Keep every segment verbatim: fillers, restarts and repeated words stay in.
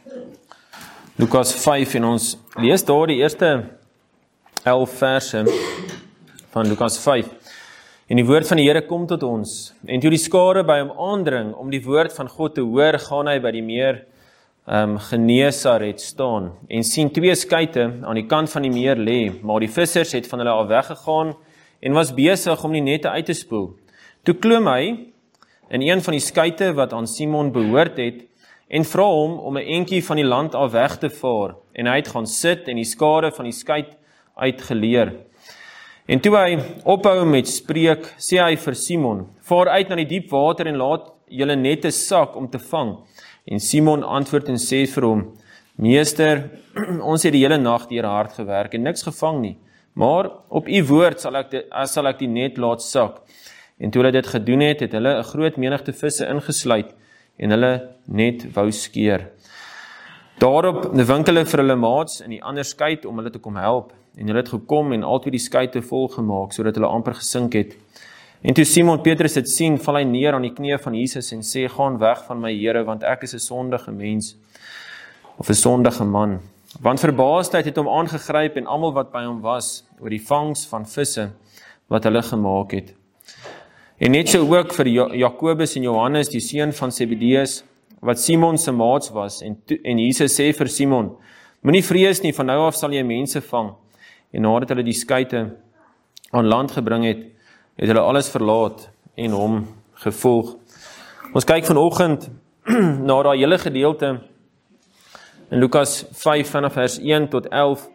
Lukas vyf en ons lees daar die eerste elf verse van Lukas vyf. En die woord van die Here kom tot ons. En toe die skare by hom aandring om die woord van God te hoor, gaan hy by die meer um, Genesaret staan en sien twee skuite aan die kant van die meer lê, maar die vissers het van hulle al weggegaan en was besig om die nette uit te spoel. Toe klim hy in een van die skuite wat aan Simon behoort het en vra hom om 'n entjie van die land af weg te vaar, en hy het gaan sit en die skare van die skuit uitgeleer. En toe hy ophou met spreek, sê hy vir Simon, vaar uit na die diep water en laat julle nette sak om te vang. En Simon antwoord en sê vir hom, Meester, ons het die hele nag deur hard gewerk en niks gevang nie, maar op u woord sal ek, die, sal ek die net laat sak. En toe hulle dit gedoen het, het hulle 'n groot menigte visse ingesluit en hulle net wou skeer. Daarop wink hulle vir hulle maats in die ander skuit om hulle te kom help. En hulle het gekom en altyd die skuite vol gemaak, sodat hulle amper gesink het. En toe Simon Petrus dit sien, val hy neer aan die knieë van Jesus en sê, gaan weg van my Here, want ek is 'n sondige mens, of 'n sondige man. Want verbaasdheid het hom aangegryp en almal wat by hom was, oor die vangs van visse wat hulle gemaak het. En net so ook vir Jakobus en Johannes, die seun van Zebedeus, wat Simon se maats was, en, en Jesus sê vir Simon, moenie vrees nie, van nou af sal jy mense vang. En nadat hulle die skuite aan land gebring het, het hulle alles verlaat en hom gevolg. Ons kyk vanoggend na daai hele gedeelte in Lukas vyf vanaf vers een tot elf.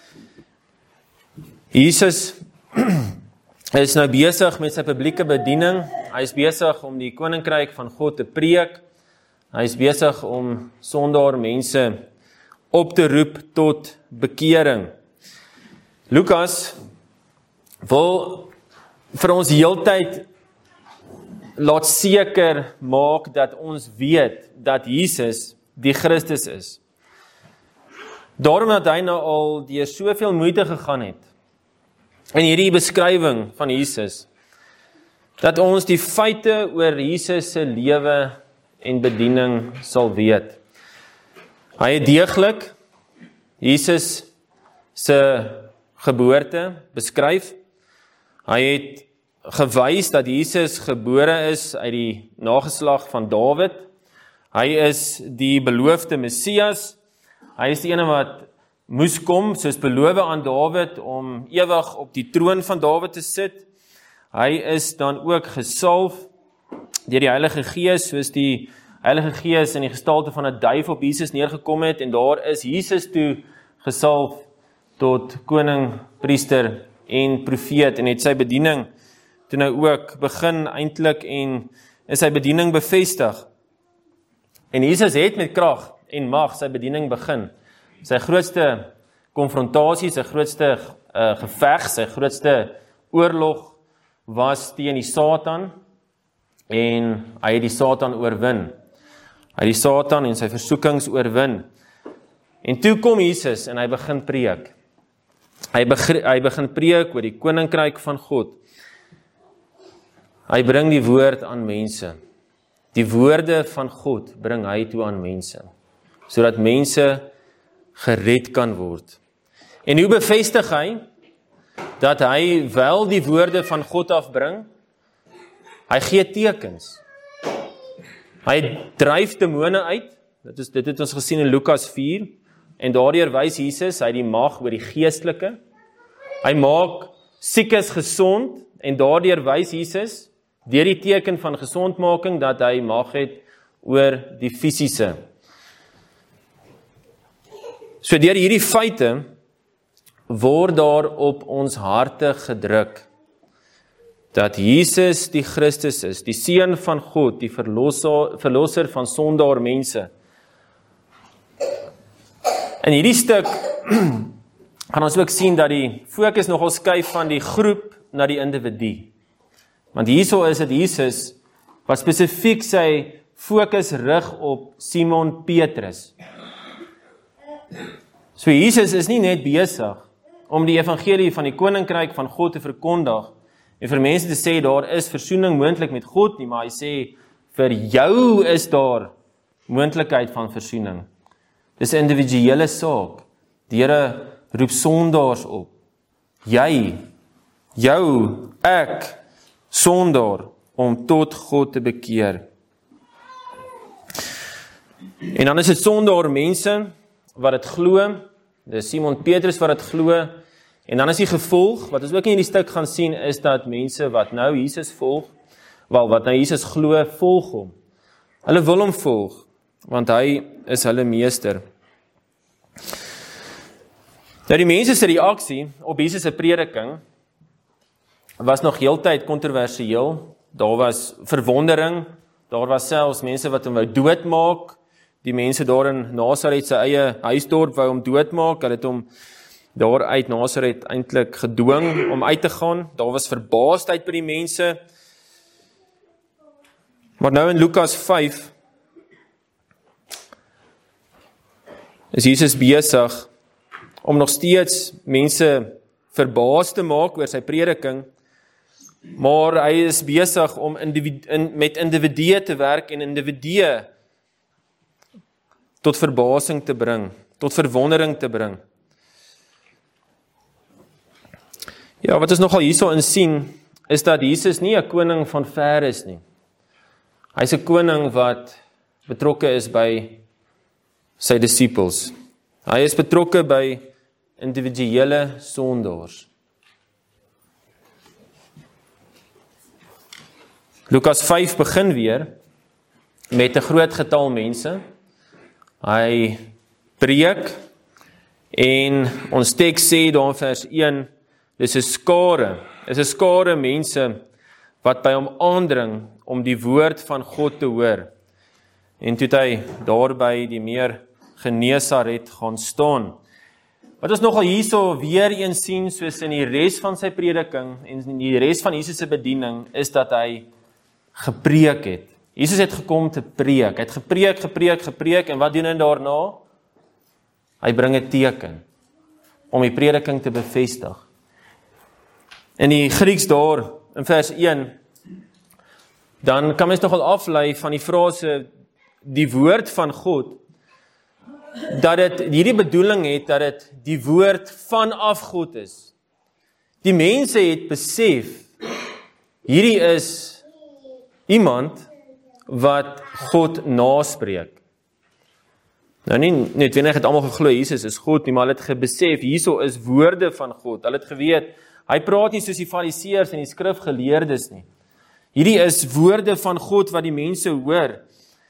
Jesus Hy is nou besig met sy publieke bediening. Hy is besig om die koninkryk van God te preek. Hy is besig om sondaar mense op te roep tot bekering. Lukas wil vir ons heeltyd laat seker maak dat ons weet dat Jesus die Christus is. Daarom dat hy nou al deur soveel moeite gegaan het in hierdie beskrywing van Jesus, dat ons die feite oor Jesus se lewe en bediening sal weet. Hy het deeglik Jesus se geboorte beskryf. Hy het gewys dat Jesus gebore is uit die nageslag van Dawid. Hy is die beloofde Messias. Hy is die ene wat moes kom, soos beloof aan Dawid, om ewig op die troon van Dawid te sit. Hy is dan ook gesalf deur die Heilige Gees, soos die Heilige Gees in die gestalte van 'n duif op Jesus neergekom het, en daar is Jesus toe gesalf tot koning, priester en profeet, en het sy bediening toe nou ook begin eintlik en is sy bediening bevestig. En Jesus het met krag en mag sy bediening begin. Sy grootste konfrontasie, sy grootste uh, geveg, sy grootste oorlog was teen die Satan, en hy het die Satan oorwin. Hy het die Satan en sy versoekings oorwin. En toe kom Jesus en hy begin preek. Hy, begri, hy begin preek oor die koninkryk van God. Hy bring die woord aan mense. Die woorde van God bring hy toe aan mense, sodat mense gered kan word. En hoe bevestig hy dat hy wel die woorde van God afbring? Hy gee tekens. Hy dryf demone uit. Dit is dit het ons gesien in Lukas vier, en daardeur wys Jesus hy die mag oor die geestelike. Hy maak siekes gesond, en daardeur wys Jesus deur die teken van gesondmaking dat hy mag het oor die fisiese. So deur hierdie feite word daar op ons harte gedruk dat Jesus die Christus is, die Seun van God, die verlosser, verlosser van sondaar mense. In hierdie stuk gaan ons ook sien dat die fokus nogal skuif van die groep na die individu. Want hierso is dit Jesus wat spesifiek sy fokus rig op Simon Petrus. So Jesus is nie net besig om die evangelie van die koninkryk van God te verkondig en vir mense te sê daar is versoening moontlik met God nie, maar hy sê vir jou is daar moontlikheid van versoening. Dis 'n individuele saak. Die Here roep sondaars op. Jy, jou, ek, sondaar, om tot God te bekeer. En dan is dit sondaar mense wat dit glo. Dis Simon Petrus wat dit glo. En dan is die gevolg, wat ons ook in hierdie stuk gaan sien, is dat mense wat nou Jesus volg, wel wat nou Jesus glo, volg hom. Hulle wil hom volg, want hy is hulle meester. Nou die mense se reaksie op Jesus se prediking was nog heeltyd kontroversieel. Daar was verwondering, daar was selfs mense wat hom wou doodmaak. Die mense daar in Nasaret se eie huisdorp wou hom doodmaak. Hulle het hom daar uit Nasaret eintlik gedwing om uit te gaan. Daar was verbaasdheid by die mense. Maar nou in Lukas vyf is Jesus besig om nog steeds mense verbaas te maak oor sy prediking, maar hy is besig om individu, in, met individue te werk en individue tot verbasing te bring, tot verwondering te bring. Ja, wat ons nogal hierso in sien, is dat Jesus nie 'n koning van ver is nie. Hy is 'n koning wat betrokke is by sy disippels. Hy is betrokke by individuele sondaars. Lukas vyf begin weer met 'n groot getal mense. Hy preek en ons teks sê daar in vers een, dis 'n skare, is 'n skare mense wat by hom aandring om die woord van God te hoor. En toe het hy daarby die meer Genesaret gaan staan. Wat ons nogal hierso weer eens sien, soos in die res van sy prediking en in die res van Jesus se bediening, is dat hy gepreek het. Jesus het gekom te preek. Hy het gepreek, gepreek, gepreek, en wat doen hy daarna? Hy bring 'n teken om die prediking te bevestig. In die Grieks daar, in vers een, dan kan mens nogal aflei van die frase, die woord van God, dat dit hierdie bedoeling het, dat dit die woord vanaf God is. Die mense het besef, hierdie is iemand wat God naspreek. Nou nie net wanneer het almal geglo Jesus is God nie, maar hulle het gebesef, hierso is woorde van God. Hulle het geweet, hy praat nie soos die fariseërs en die skrifgeleerdes nie. Hierdie is woorde van God wat die mense hoor.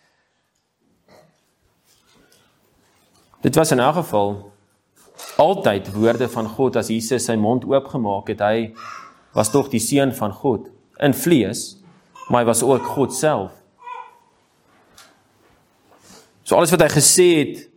Dit was in elk geval altyd woorde van God as Jesus sy mond oopgemaak het. Hy was tog die seun van God in vlees, maar hy was ook God self. So alles wat hy gesê het,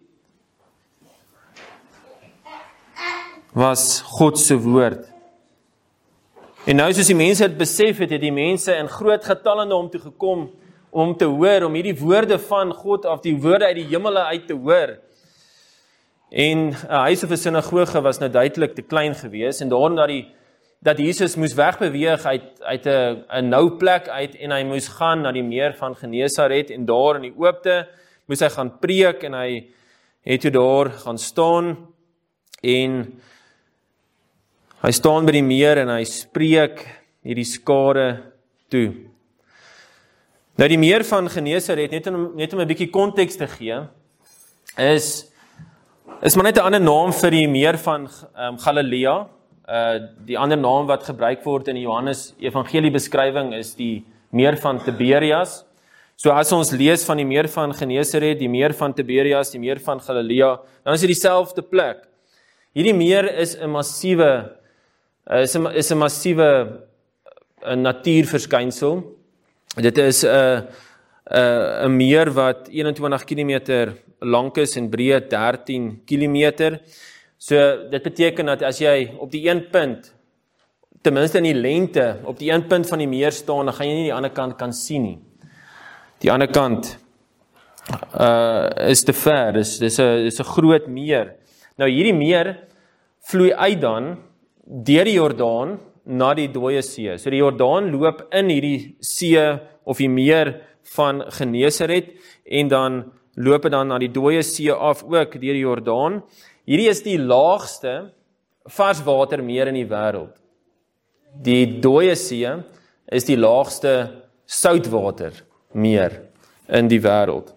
was God se woord. En nou soos die mense het besef het, het die mense in groot getalle na hom toe gekom, om te hoor, om hierdie woorde van God, of die woorde uit die hemele uit te hoor. En 'n huis of 'n sinagoge was nou duidelik te klein gewees, en daarom dat die dat Jesus moes wegbeweeg uit, uit 'n 'n nou plek uit, en hy moes gaan na die meer van Genesaret, en daar in die oopte, moes hy gaan preek, en hy het toe daar gaan staan, en hy staan by die meer, en hy spreek hierdie skare toe. Nou die meer van Genesaret, net om, net om 'n bietjie konteks te gee, is, is maar net 'n ander naam vir die meer van um, Galilea. Uh, die ander naam wat gebruik word in die Johannes evangelie beskrywing is die meer van Tiberias. So as ons lees van die meer van Genesaret, die meer van Tiberias, die meer van Galilea, dan is dit dieselfde plek. Hierdie meer is 'n massiewe is 'n is 'n massiewe 'n natuurverskynsel. Dit is 'n 'n 'n meer wat eenentwintig kilometer lank is en breed dertien kilometer. So dit beteken dat as jy op die een punt, ten minste in die lengte, op die een punt van die meer staan, dan gaan jy nie die ander kant kan sien nie. Die ander kant uh, is te ver, dis dis 'n dis 'n groot meer. Nou hierdie meer vloei uit dan deur die Jordaan na die Dooie See. So die Jordaan loop in hierdie see of die meer van Genesaret, en dan loop dit dan na die dooie see af, ook deur die Jordaan. Hierdie is die laagste varswatermeer in die wêreld. Die dooie see is die laagste soutwatermeer in die wêreld.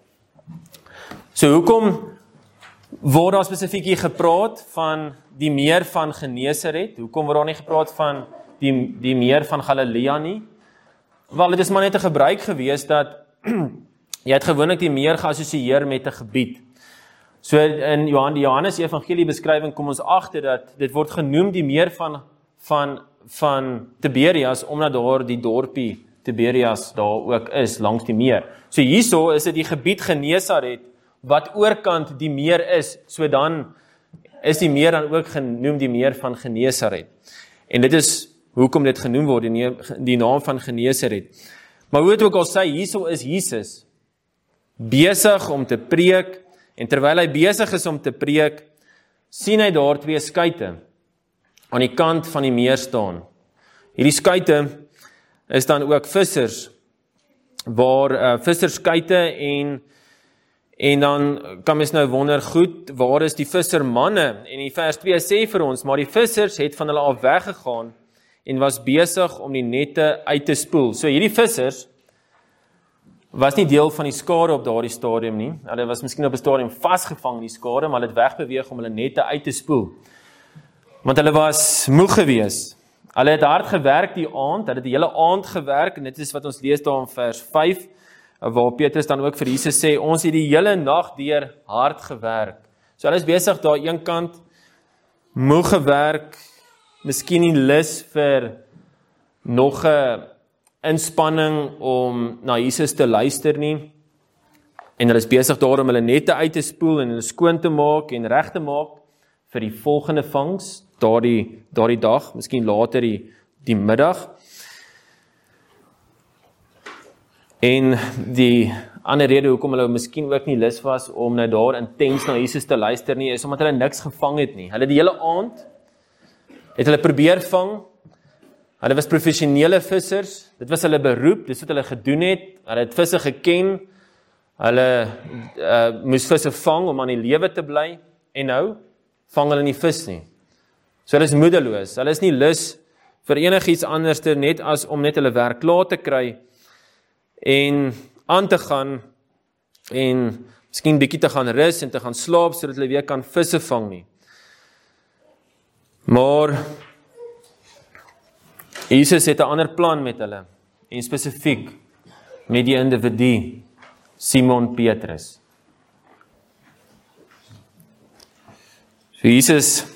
So hoekom word daar spesifiek hier gepraat van die meer van Genesaret? Hoekom word daar nie gepraat van die, die meer van Galilea nie? Wel, dit is maar net 'n gebruik gewees dat jy het gewoonlik die meer geassosieer met 'n gebied. So in Johan, die Johannes Evangelie beskrywing kom ons agter dat dit word genoem die meer van van van Tiberias omdat daar die dorpie Tiberias daar ook is langs die meer. So hierso is dit die gebied Genesaret wat oorkant die meer is. So dan is die meer dan ook genoem die meer van Genesaret. En dit is hoekom dit genoem word, die, die naam van Genesaret. Maar hoe het ook al sê, hierso is Jesus besig om te preek, en terwyl hy besig is om te preek, sien hy daar twee skuite aan die kant van die meer staan. Hierdie skuite is dan ook vissers, waar uh, visserskuite en En dan kan mens nou wonder, goed, waar is die vissermanne? En in vers twee sê vir ons, maar die vissers het van hulle af weggegaan en was besig om die nette uit te spoel. So hierdie vissers was nie deel van die skare op daardie stadium nie. Hulle was miskien op 'n stadium vasgevang in die skare, maar hulle het wegbeweeg om hulle nette uit te spoel. Want hulle was moeg gewees. Hulle het hard gewerk die aand, hulle het die hele aand gewerk, en dit is wat ons lees daar in vers vyf, waar Petrus dan ook vir Jesus sê, ons het die hele nag deur hard gewerk. So hulle is besig daar een kant, moeg gewerk, miskien nie lus vir nog 'n inspanning om na Jesus te luister nie, en hulle is besig daar om hulle nette uit te spoel, en hulle skoon te maak, en reg te maak, vir die volgende vangs, daardie, daardie dag, miskien later die, die middag. En die ander rede hoekom hulle miskien ook nie lus was om nou daar intens na Jesus te luister nie, is omdat hulle niks gevang het nie. Hulle die hele aand het hulle probeer vang. Hulle was professionele vissers. Dit was hulle beroep, dis wat hulle gedoen het. Hulle het visse geken. Hulle uh, moes visse vang om aan die lewe te bly. En nou vang hulle nie vis nie. So hulle is moedeloos. Hulle is nie lus vir enigiets anders net as om net hulle werk klaar te kry en aan te gaan en miskien bietjie te gaan rus en te gaan slaap sodat hulle weer kan visse vang nie. Maar Jesus het 'n ander plan met hulle, en spesifiek met die individu Simon Petrus. So Jesus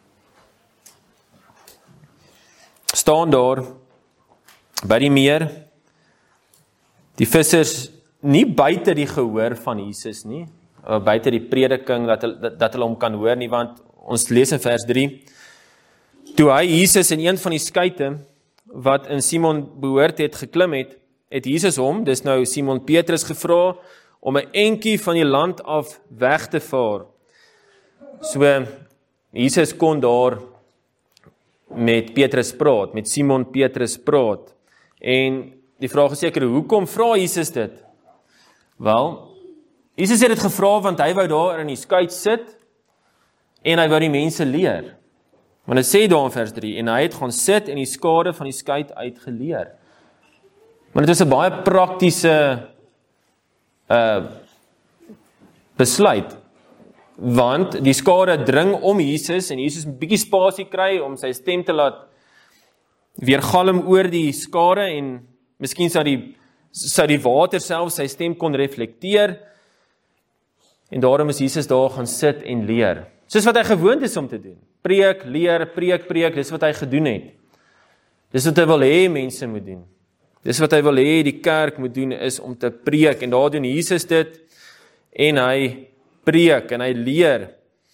staan daar by die meer. Die vissers nie buite die gehoor van Jesus nie, buite die prediking dat hulle, dat, dat hulle hom kan hoor nie, want ons lees in vers drie, toe hy Jesus in een van die skuite wat in Simon behoort het geklim het, het Jesus hom, dis nou Simon Petrus, gevra om 'n entjie van die land af weg te vaar. So Jesus kon daar met Petrus praat, met Simon Petrus praat, en die vraag is seker, hoekom vra Jesus dit? Wel, Jesus het dit gevra want hy wou daar in die skuit sit en hy wou die mense leer. Want dit sê daar in vers drie, en hy het gaan sit en die skade van die skuit uitgeleer. Maar dit is 'n baie praktiese uh, besluit, want die skade dring om Jesus en Jesus moet 'n bietjie spasie kry om sy stem te laat weergalm oor die skade, en miskien sou die, sou die water self sy stem kon reflekteer, en daarom is Jesus daar gaan sit en leer. Soos wat hy gewoond is om te doen. Preek, leer, preek, preek, dis wat hy gedoen het. Dis wat hy wil hê mense moet doen. Dis wat hy wil hê die kerk moet doen, is om te preek, en daar doen Jesus dit, en hy preek, en hy leer.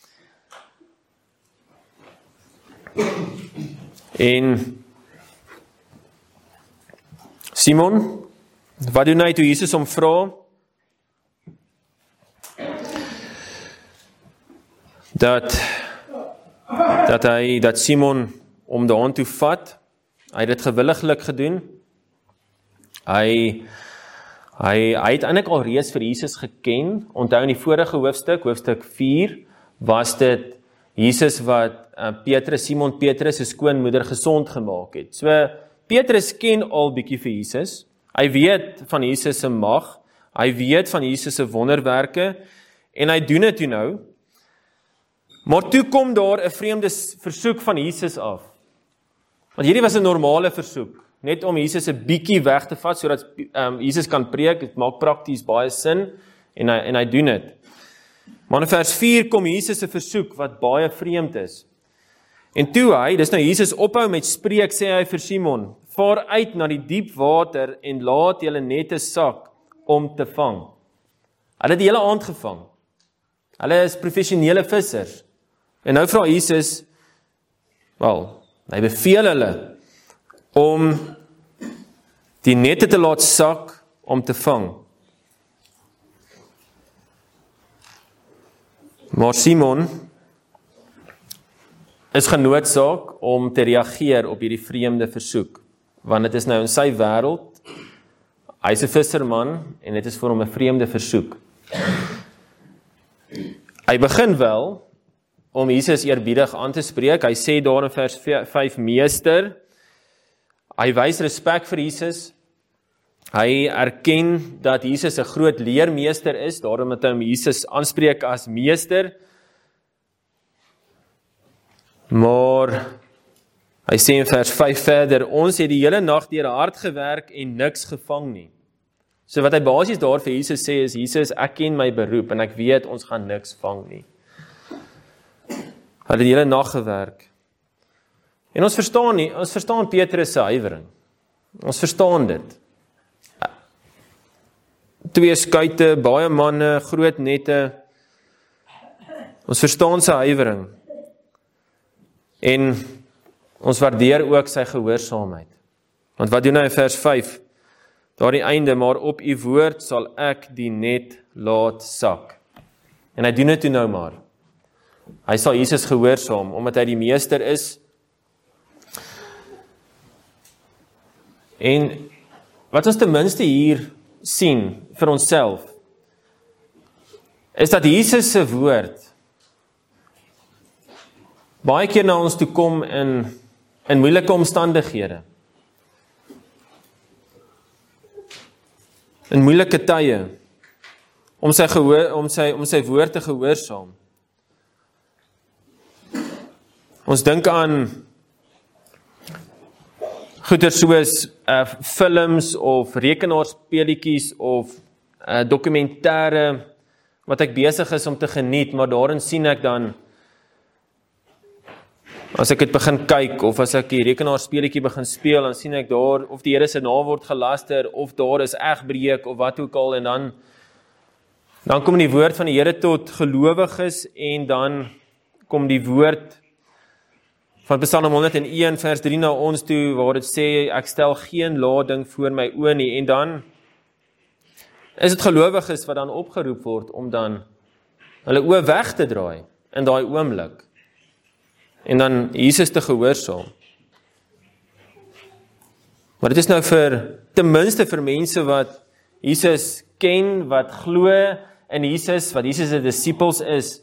En Simon, wat doen hy toe Jesus hom vra? Dat, dat hy, dat Simon om die hand toe vat, hy het dit gewilliglik gedoen. Hy, Hy, hy het eintlik al reeds vir Jesus geken. Onthou in die vorige hoofstuk, hoofstuk vier, was dit Jesus wat uh, Petrus, Simon Petrus se skoonmoeder gesond gemaak het. So Petrus ken al bietjie vir Jesus. Hy weet van Jesus se mag, hy weet van Jesus se wonderwerke en hy doen dit toe nou. Maar toe kom daar 'n vreemde versoek van Jesus af. Want hierdie was 'n normale versoek, net om Jesus 'n bietjie weg te vat sodat um, Jesus kan preek. Dit maak prakties baie sin en hy en hy doen dit. Maar in vers vier kom Jesus 'n versoek wat baie vreemd is. En toe hy, dis nou Jesus ophou met spreek, sê hy vir Simon: "Vaar uit na die diep water en laat julle nette sak om te vang." Hulle het die hele aand gevang. Hulle is professionele vissers. En nou vra Jesus, wel, hy beveel hulle om die nette te laat sak om te vang. Maar Simon is genoodsaak om te reageer op hierdie vreemde versoek, want dit is nou in sy wêreld, hy is 'n visserman en dit is vir hom 'n vreemde versoek. Hy begin wel om Jesus eerbiedig aan te spreek. Hy sê daar in vers vyf, meester. Hy wys respek vir Jesus. Hy erken dat Jesus 'n groot leermeester is, daarom het hy hom Jesus aanspreek as meester. Maar hy sê in vers vyf verder, ons het die hele nag deur hard gewerk en niks gevang nie. So wat hy basies daar vir Jesus sê is, Jesus, ek ken my beroep en ek weet ons gaan niks vang nie. Hy het die hele nag gewerk. En ons verstaan nie, ons verstaan Petrus se huiwering. Ons verstaan dit. Twee skuite, baie manne, groot nette. Ons verstaan sy huiwering. En ons waardeer ook sy gehoorsaamheid. Want wat doen hy in vers vyf? Daar die einde, maar op u woord sal ek die net laat sak. En hy doen dit toe nou maar. Hy sal Jesus gehoorsaam, omdat hy die meester is. En wat ons ten minste hier sien vir onsself, is dat Jesus se woord baie keer na ons toe kom in, in moeilike omstandighede. In moeilike tye, om sy, gehoor, om sy, om sy woord te gehoorsaam. Ons dink aan goeie soos uh, films of rekenaarspeletjies of uh, dokumentêre wat ek besig is om te geniet, maar daarin sien ek dan, as ek dit begin kyk, of as ek die rekenaarspeletjie begin speel, dan sien ek daar, of die Here se naam word gelaster, of daar is egbreek, of wat ook al, en dan, dan kom die woord van die Here tot gelowiges, en dan kom die woord van Psalm honderd en een vers drie na ons toe, waar dit sê, ek stel geen lading voor my oë nie, en dan is dit gelowiges wat dan opgeroep word, om dan hulle oë weg te draai, in daai oomblik, en dan Jesus te gehoorsaam. Maar dit is nou vir, ten minste vir mense wat Jesus ken, wat glo in Jesus, wat Jesus se disippels is.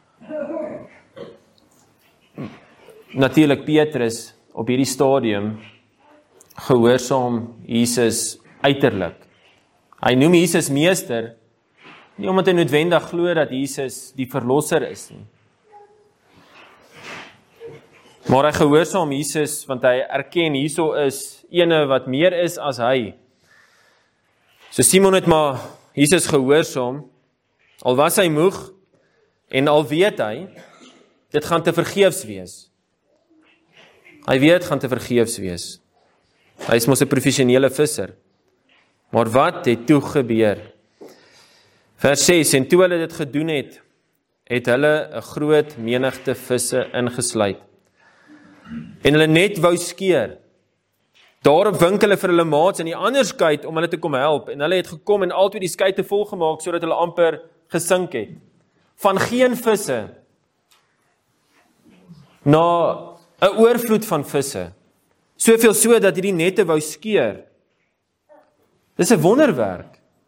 Natuurlik Petrus op hierdie stadium gehoorsaam Jesus uiterlik. Hy noem Jesus meester, nie omdat hy noodwendig glo dat Jesus die verlosser is nie. Maar hy gehoorsaam Jesus, want hy erken, hierso is ene wat meer is as hy. So Simon het maar Jesus gehoorsaam, al was hy moeg, en al weet hy, dit gaan te vergeefs wees. Hy weet, gaan te vergeefs wees. Hy is mos 'n professionele visser. Maar wat het toe gebeur? Vers ses, en toe hulle dit gedoen het, het hulle 'n groot menigte visse ingesluit. En hulle net wou skeer. Daarop wink hulle vir hulle maats in die ander skuit om hulle te kom help. En hulle het gekom en altyd die skuite volgemaak, sodat hulle amper gesink het. Van geen visse na 'n oorvloed van visse. Soveel so dat hierdie nette wou skeer. Dis 'n wonderwerk.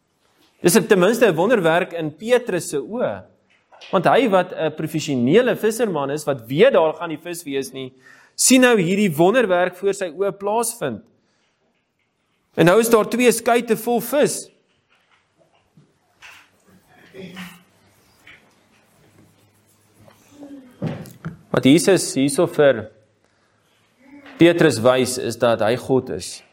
Dis ten minste 'n wonderwerk in Petrus se oë. Want hy wat 'n professionele visserman is, wat weet daar gaan die vis wees nie, sien nou hierdie wonderwerk voor sy oë plaasvind. En nou is daar twee skuite vol vis. Wat Jesus hierso vir Petrus wys, is dat hy God is.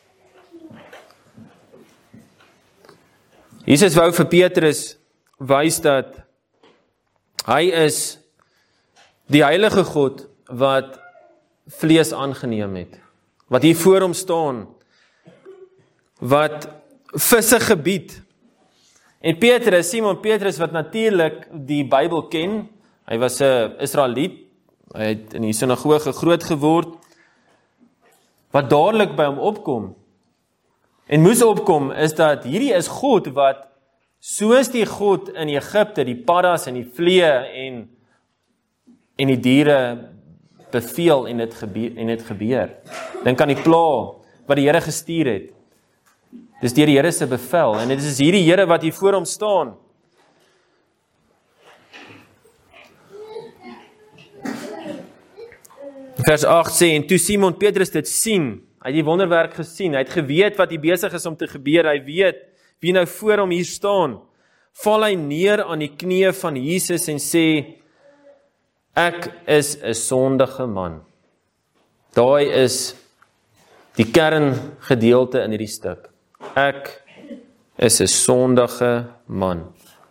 Jesus wou vir Petrus wys dat hy is die heilige God wat vlees aangeneem het, wat hier voor hom staan, wat visse gebied. En Petrus, Simon Petrus, wat natuurlik die Bybel ken, hy was 'n Israeliet, hy het in die sinagoge groot geword, wat dadelik by hom opkom, en moes opkom, is dat hierdie is God wat, soos die God in Egipte, die paddas en die vlee en, en die diere beveel en dit gebeur, en dit gebeur. Dink aan die pla wat die Here gestuur het. Dis deur die Here se bevel, en dit is hierdie Here wat hier voor hom staan. Vers agt sê, en toe Simon Petrus dit sien, hy het die wonderwerk gesien, hy het geweet wat hier besig is om te gebeur, hy weet wie nou voor hom hier staan, val hy neer aan die knieë van Jesus en sê, ek is 'n sondige man. Daai is die kerngedeelte in hierdie stuk. Ek is 'n sondige man.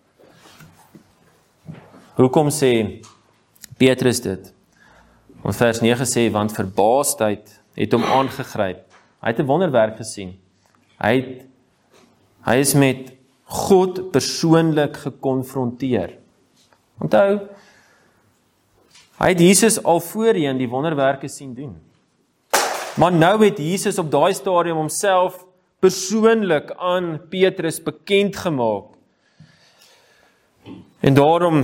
Hoekom sê Petrus dit? Want vers nege sê, want verbaasdheid het hom aangegryp. Hy het 'n wonderwerk gesien. Hy het, hy is met God persoonlik gekonfronteer. Onthou, hy het Jesus al voorheen die wonderwerke sien doen. Maar nou het Jesus op daai stadium homself persoonlik aan Petrus bekend gemaak. En daarom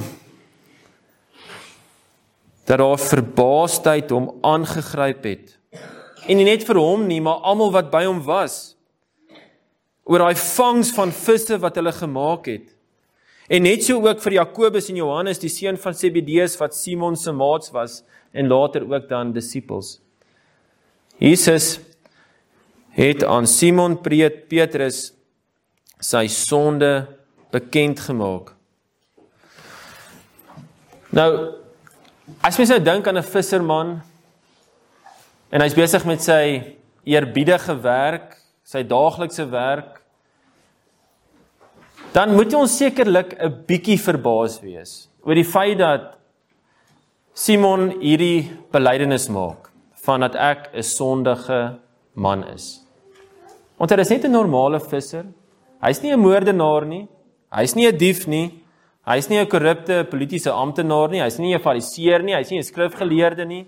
dat daar verbaasdheid hom aangegryp het. En nie net vir hom nie, maar almal wat by hom was, oor daai vangs van visse wat hulle gemaak het. En net so ook vir Jakobus en Johannes, die seun van Zebedeus, wat Simon se maats was, en later ook dan disippels. Jesus het aan Simon Petrus sy sonde bekend gemaak. Nou, as mens nou dink aan 'n visserman, en hy's besig met sy eerbiedige werk, sy daaglikse werk, dan moet ons sekerlik 'n bietjie verbaas wees oor die feit dat Simon hierdie belydenis maak, van dat ek 'n sondige man is. Want hy is net 'n normale visser, hy's nie 'n moordenaar nie, hy's nie 'n dief nie, hy's nie 'n korrupte politieke amptenaar nie, hy's nie 'n fariseer nie, hy's nie 'n skrifgeleerde nie.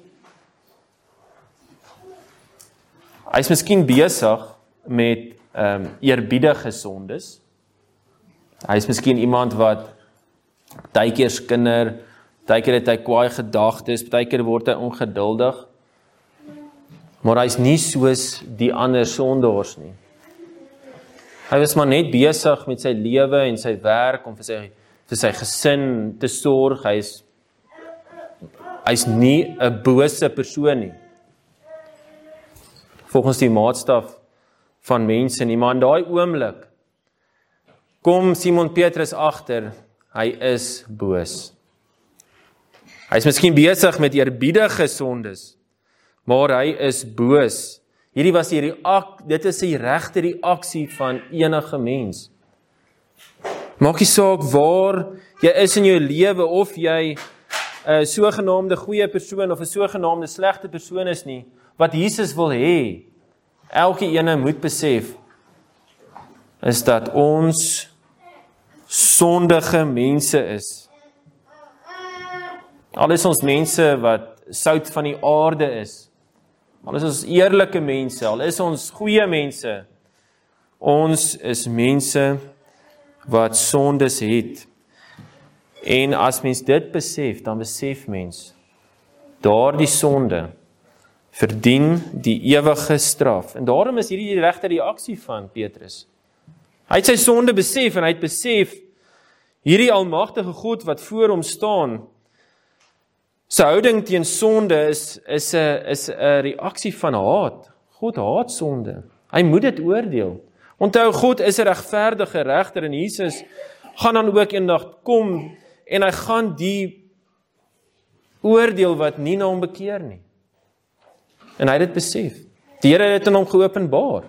Hy's miskien besig met um, eerbiedige sondes. Hy's miskien iemand wat partykeer skinder, partykeer het hy kwaai gedagtes, partykeer word hy ongeduldig. Maar hy's nie soos die ander sondaars nie. Hy was maar net besig met sy lewe en sy werk om vir sy, vir sy gesin te sorg. Hy's hy's nie 'n bose persoon nie. Volgens die maatstaf van mense nie, maar in daai oomblik kom Simon Petrus agter, hy is boos. Hy's miskien besig met eerbiedige sondes, maar hy is boos. Hierdie was die reak, dit is die regte reaksie van enige mens. Maak nie saak waar jy is in jou lewe, of jy 'n sogenaamde goeie persoon of 'n sogenaamde slegte persoon is nie, wat Jesus wil hê, elke ene moet besef, is dat ons sondige mense is. Al is ons mense wat sout van die aarde is, al is ons eerlike mense, al is ons goeie mense, ons is mense wat sondes het. En as mens dit besef, dan besef mens, daardie sonde verdien die ewige straf. En daarom is hierdie die regte reaksie van Petrus. Hy het sy sonde besef en hy het besef, hierdie almagtige God wat voor hom staan, sy houding teen sonde is is 'n is 'n reaksie van haat. God haat sonde. Hy moet dit oordeel. Onthou, God is 'n regverdige regter en Jesus gaan dan ook eendag kom en hy gaan die oordeel wat nie na hom bekeer nie. En hy het dit besef. Die Here het dit aan hom geopenbaar.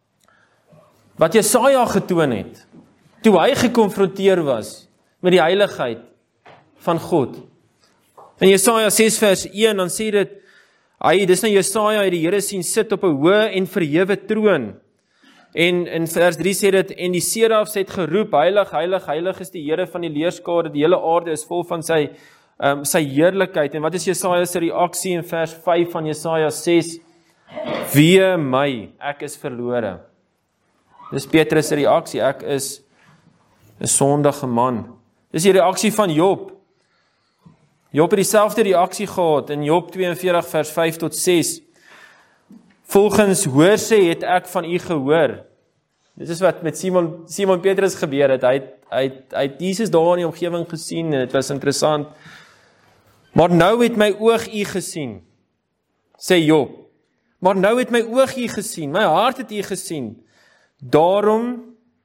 Wat Jesaja getoon het, toe hy gekonfronteer was met die heiligheid van God. In Jesaja ses vers een, dan sê dit, hy, dis nou Jesaja, het die Here sien sit op 'n hoë en verhewe troon. En in vers drie sê dit, en die serafs het geroep, heilig, heilig, heilig is die Here van die leerskare, die hele aarde is vol van sy, um, sy heerlikheid. En wat is Jesaja se reaksie in vers vyf van Jesaja ses? Wee my, ek is verlore. Dis Petrus se reaksie, ek is 'n sondige man. Dis die reaksie van Job. Job het dieselfde reaksie gehad in Job twee en veertig vers vyf tot ses. Volgens hoor sê het ek van u gehoor. Dit is wat met Simon Simon Petrus gebeur het. Hy het, hy het, hy het Jesus daar in die omgewing gesien en dit was interessant. Maar nou het my oog u gesien, sê Job. Maar nou het my oog u gesien, my hart het u gesien. Daarom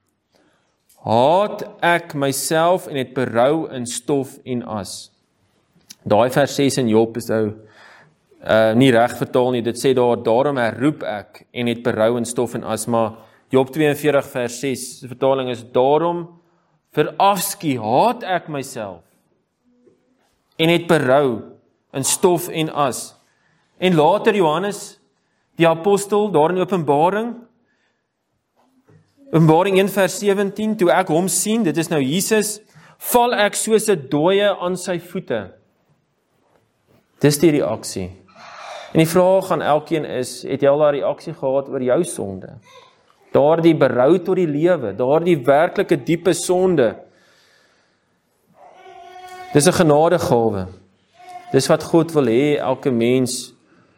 haat ek myself en het berou in stof en as. Daai vers ses in Job is nou uh, nie reg vertaal nie. Dit sê daar, daarom herroep ek en het berou in stof en as. Maar Job twee en veertig vers ses, die vertaling is, daarom verafskie, haat ek myself en het berou in stof en as. En later Johannes, die apostel, daar in Openbaring, Openbaring een vers sewentien, toe ek hom sien, dit is nou Jesus, val ek soos 'n dooie aan sy voete. Dis die reaksie. En die vraag aan elkeen is, het jy al daai reaksie gehad oor jou sonde? Daardie berou tot die lewe, daardie werklike diepe sonde. Dis 'n genadegawe. Dis wat God wil hê elke mens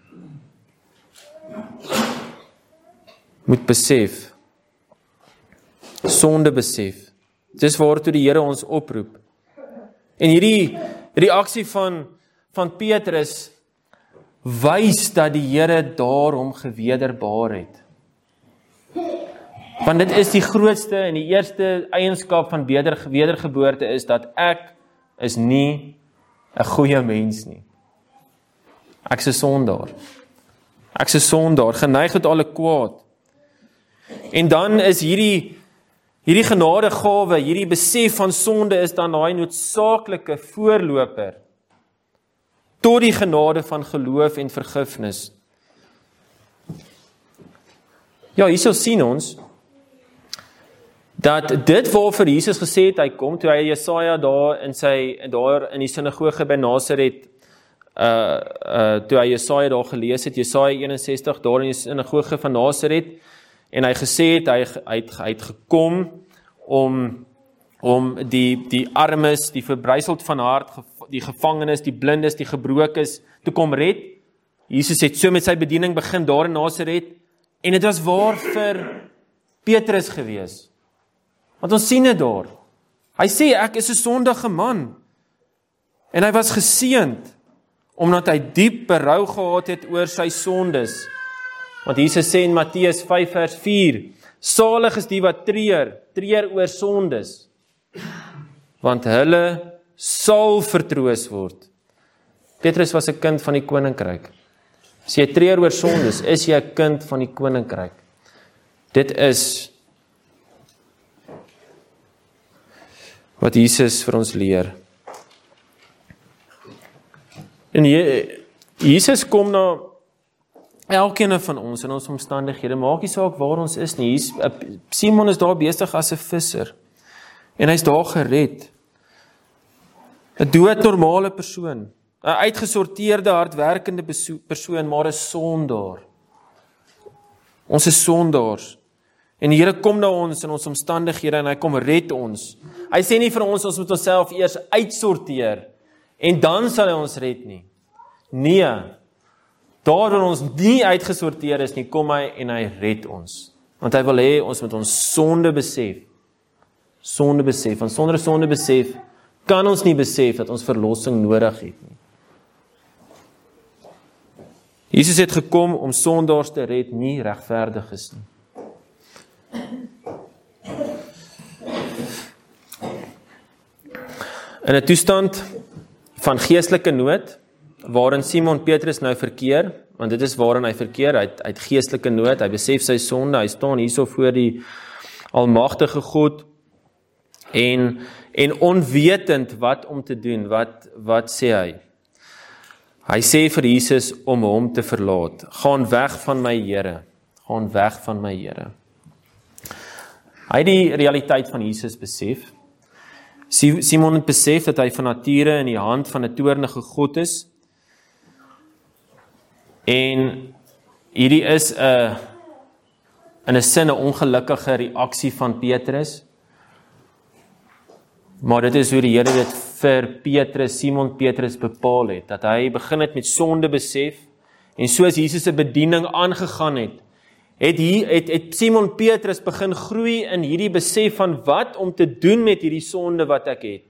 moet besef. Sonde besef. Dis waartoe die Here ons oproep. En hierdie reaksie van van Petrus wys dat die Here daarom gewederbaar het. Want dit is die grootste en die eerste eienskap van weder, wedergeboorte is dat ek is nie 'n goeie mens nie. Ek is 'n sondaar. Ek is 'n sondaar, geneig tot alle kwaad. En dan is hierdie hierdie genadegawe, hierdie besef van sonde is dan daai noodsaaklike voorloper tot die genade van geloof en vergifnis. Ja, hierso sien ons dat dit waarvoor Jesus gesê het, hy kom, toe hy Jesaja daar in sy daar in die sinagoge by Nasaret, uh, uh, toe hy Jesaja daar gelees het, Jesaja een en sestig, daar in die sinagoge van Nasaret, en hy gesê het, hy, hy, het, hy het gekom om, om die, die armes, die verbryseld van hart, die gevangenes, die blindes, die gebrokes, te kom red. Jesus het so met sy bediening begin daar in Nasaret, en dit was waar vir Petrus gewees. Want ons sien dit daar. Hy sê, ek is 'n sondige man. En hy was geseënd, omdat hy diep berou gehad het oor sy sondes. Want Jesus sê in Matteus vyf vers vier, salig is die wat treur, treur oor sondes, want hulle sal vertroos word. Petrus was 'n kind van die koninkryk. As jy treur oor sondes, is jy 'n kind van die koninkryk. Dit is wat Jesus vir ons leer. En Jesus kom na elkeen van ons in ons omstandighede, maak nie saak waar ons is nie. Simon is daar besig as 'n visser, en hy's daar gered. 'n doodnormale persoon, 'n uitgesorteerde, hardwerkende persoon, maar 'n sondaar. Ons is sondaars. En die Here kom na ons in ons omstandighede en hy kom red ons. Hy sê nie vir ons, ons moet onsself eers uitsorteer en dan sal hy ons red nie. Nee, daar waar ons nie uitgesorteer is nie, kom hy en hy red ons. Want hy wil hê ons moet ons sonde besef. Sonde besef, want sonder sonde besef, kan ons nie besef dat ons verlossing nodig het nie. Jesus het gekom om sondaars te red, nie regverdiges nie. In 'n toestand van geestelike nood, waarin Simon Petrus nou verkeer, want dit is waarin hy verkeer, hy het, hy het geestelike nood, hy besef sy sonde, hy staan hierso voor die almagtige God, en, en onwetend wat om te doen, wat, wat sê hy? Hy sê vir Jesus om hom te verlaat, gaan weg van my Here, gaan weg van my Here. Hy het die realiteit van Jesus besef. Simon het besef dat hy van nature in die hand van 'n toornige God is, en hierdie is 'n in 'n sin 'n ongelukkige reaksie van Petrus, maar dit is hoe die Here dit vir Petrus, Simon Petrus bepaal het, dat hy begin het met sonde besef, en soos Jesus se bediening aangegaan het, het, hier, het, het Simon Petrus begin groei in hierdie besef van wat om te doen met hierdie sonde wat ek het.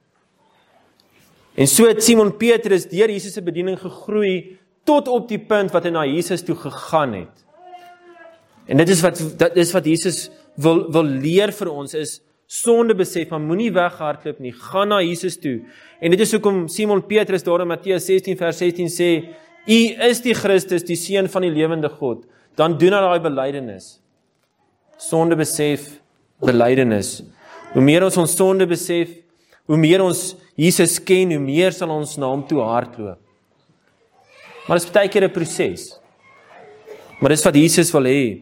En so het Simon Petrus deur Jesus se bediening gegroei, tot op die punt wat hy na Jesus toe gegaan het. En dit is wat, dit is wat Jesus wil, wil leer vir ons, is sonde besef, maar moenie weghardloop nie, gaan na Jesus toe. En dit is hoekom Simon Petrus daar in Matteus sestien vers sestien sê, U is die Christus, die Seun van die lewende God. Dan doen hy daai belydenis. Sonde besef, belydenis. Hoe meer ons ons sonde besef, hoe meer ons Jesus ken, hoe meer sal ons na hom toe hardloop. Maar dit is baie keer 'n proses. Maar dis wat Jesus wil hê.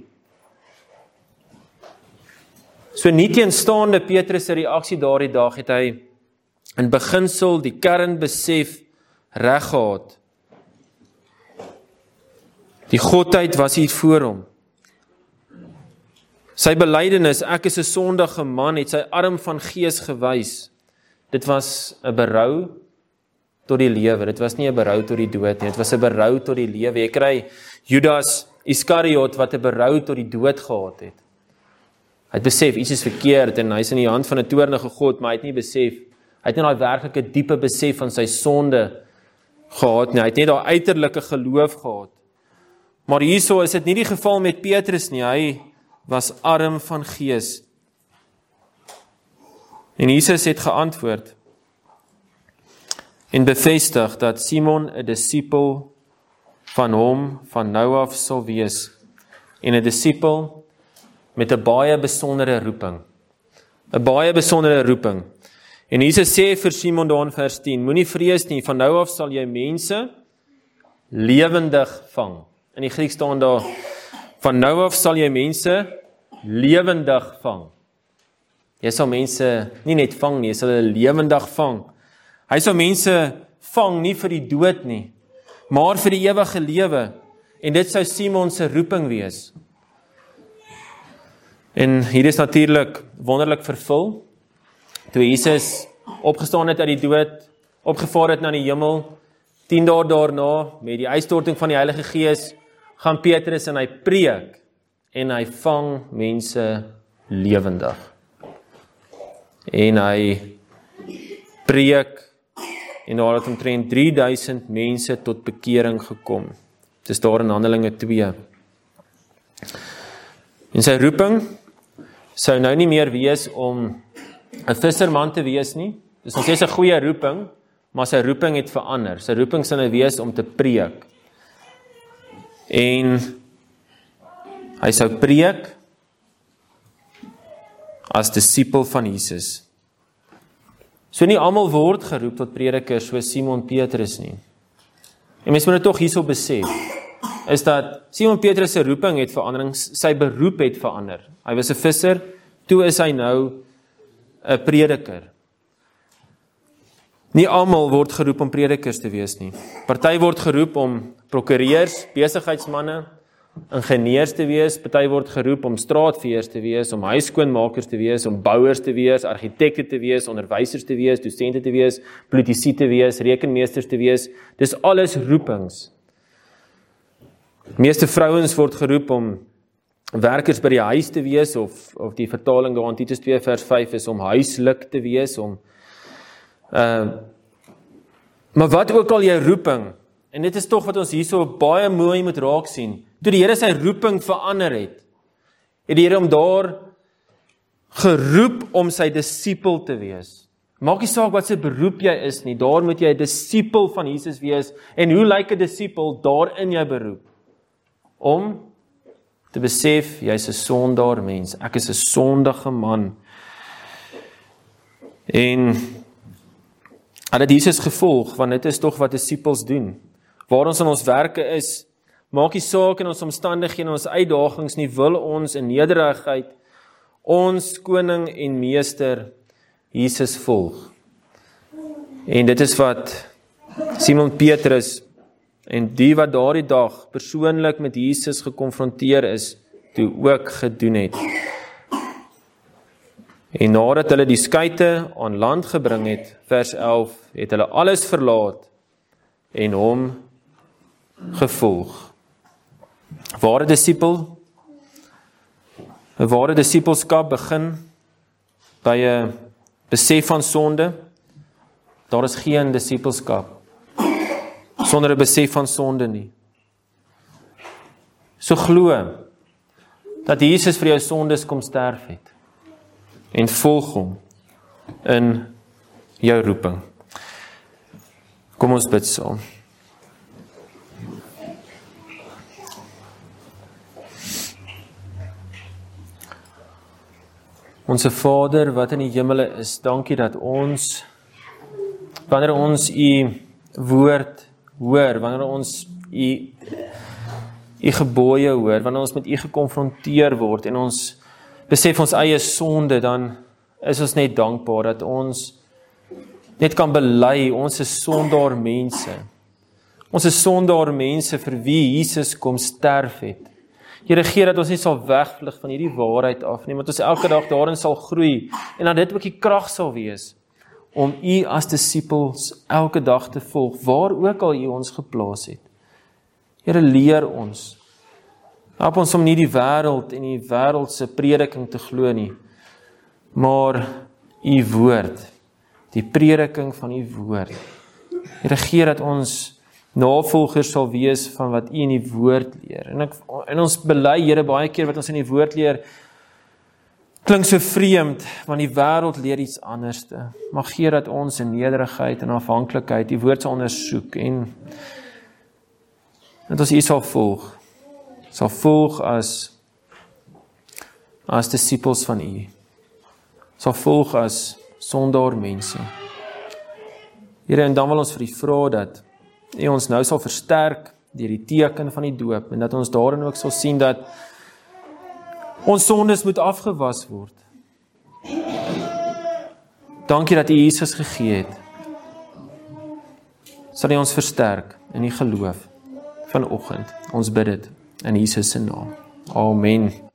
So nie teenstaande Petrus se reaksie daardie dag, het hy in beginsel die kern besef reg gehad. Die godheid was hier voor hom. Sy belydenis, ek is 'n sondige man, het sy arm van gees gewys. Dit was 'n berou tot die lewe, dit was nie 'n berou tot die dood nie, dit was 'n berou tot die lewe. Jy kry Judas Iskariot wat 'n berou tot die dood gehad het. Hy het besef, iets is verkeerd, en hy is in die hand van 'n toornige God, maar hy het nie besef, hy het nie daai werklike diepe besef van sy sonde gehad nie, hy het nie daai uiterlike geloof gehad. Maar hierso is dit nie die geval met Petrus nie, hy was arm van gees. En Jesus het geantwoord en bevestig dat Simon 'n disipel van hom van nou af sal wees, en 'n disipel met 'n baie besondere roeping. 'n baie besondere roeping. En Jesus sê vir Simon daar in vers tien, moenie vrees nie, van nou af sal jy mense lewendig vang. In die Grieks staan daar, van nou af sal jy mense lewendig vang. Jy sal mense nie net vang nie, jy sal hulle lewendig vang. Hy sal mense vang nie vir die dood nie, maar vir die ewige lewe. En dit sou Simon se roeping wees. En hier is natuurlik wonderlik vervul, toe Jesus opgestaan het uit die dood, opgevaar het na die hemel, tien dae daarna, met die uitstorting van die Heilige Gees, gaan Petrus en hy preek, en hy vang mense lewendig. En hy preek, en daar het omtrent drie duisend mense tot bekering gekom. Dit is daar in Handelinge twee. En sy roeping sou nou nie meer wees om 'n visserman te wees nie. Dis nog steeds 'n goeie roeping, maar sy roeping het verander. Sy roeping sou nou wees om te preek. En hy sou preek as disipel van Jesus. So nie almal word geroep tot prediker soos Simon Petrus nie. En mens moet dit tog hierso besef, is dat Simon Petrus se roeping het verandering, sy beroep het verander. Hy was 'n visser, toe is hy nou 'n prediker. Nie almal word geroep om predikers te wees nie. Party word geroep om prokureurs, besigheidsmanne, ingenieurs te wees, party word geroep om straatveërs te wees, om huiskoonmakers te wees, om bouers te wees, argitekte te wees, onderwysers te wees, dosente te wees, politici te wees, rekenmeesters te wees. Dis alles roepings. Meeste vrouens word geroep om werkers by die huis te wees, of, of die vertaling daar in Titus twee vers vyf is om huislik te wees, om uh, maar wat ook al jou roeping, en dit is tog wat ons hierso baie mooi moet raak sien, toe die Here sy roeping verander het, het die Here hom daar geroep om sy disipel te wees. Maak nie saak wat sy beroep jy is nie, daar moet jy 'n disipel van Jesus wees, en hoe lyk 'n disipel daar in jou beroep? Om te besef, jy's 'n sondaar mens, ek is 'n sondige man. En het dit Jesus gevolg, want dit is tog wat disipels doen. Waar ons in ons werke is, maak nie saak in ons omstandighede en ons uitdagings nie, wil ons in nederigheid ons koning en meester Jesus volg. En dit is wat Simon Petrus en die wat daardie dag persoonlik met Jesus gekonfronteer is, toe ook gedoen het. En nadat hulle die skuite aan land gebring het, vers elf, het hulle alles verlaat en hom gevolg. Ware disipel, 'n ware disipelskap begin by 'n besef van sonde. Daar is geen disipelskap sonder 'n besef van sonde nie. So glo dat Jesus vir jou sondes kom sterf het en volg hom in jou roeping. Kom ons bid saam. Onse Vader wat in die hemele is, dankie dat ons, wanneer ons u woord hoor, wanneer ons u, u gebooie hoor, wanneer ons met u gekonfronteer word en ons besef ons eie sonde, dan is ons net dankbaar dat ons net kan bely, ons is sondaar mense. Ons is sondaar mense vir wie Jesus kom sterf het. Here, gee dat ons nie sal wegvlug van hierdie waarheid af nie, maar dat ons elke dag daarin sal groei, en dat dit ook die krag sal wees, om u as disipels elke dag te volg, waar ook al u ons geplaas het. Here, leer ons, help ons om nie die wêreld en die wêreldse prediking te glo nie, maar u woord, die prediking van u woord. Here, gee dat ons navolgers sal wees van wat u in die woord leer. En, ek, en ons bely, Here, baie keer wat ons in die woord leer, klink so vreemd, want die wêreld leer iets anderste. Maar gee dat ons in nederigheid en afhanklikheid die woord sal ondersoek, en dat ons u sal volg, sal volg as, as disipels van u, sal volg as sondaar mense. Here, en dan wil ons vir u vra dat u ons nou sal versterk deur die teken van die doop, en dat ons daarin ook sal sien dat ons sondes moet afgewas word. Dankie dat u Jesus gegee het. Sal u ons versterk in die geloof vanoggend. Ons bid dit in Jesus se naam. Amen.